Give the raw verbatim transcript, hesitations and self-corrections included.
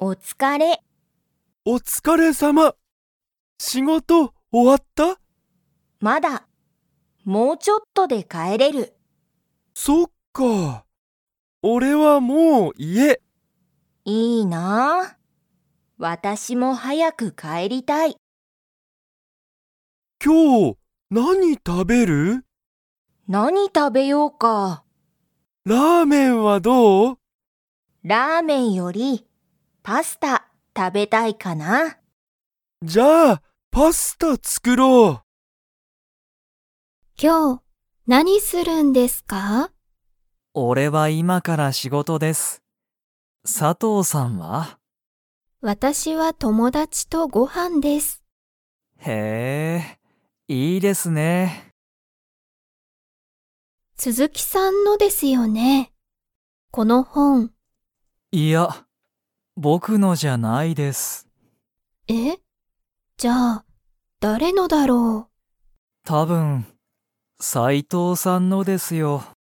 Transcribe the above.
お疲れ。 お疲れ様。仕事終わった？ まだ。もうちょっとで帰れる。 そっか。俺はもう家。 いいなあ。私も早く帰りたい。 今日何食べる？ 何食べようか。 ラーメンはどう？ ラーメンよりパスタ食べたいかな。 じゃあパスタ作ろう。 今日何するんですか？ 俺は今から仕事です。佐藤さんは？ 私は友達とご飯です。 へえ、いいですね。 鈴木さんのですよね。この本。 いや、僕のじゃないです。 え？じゃあ、誰のだろう？ 多分、斉藤さんのですよ。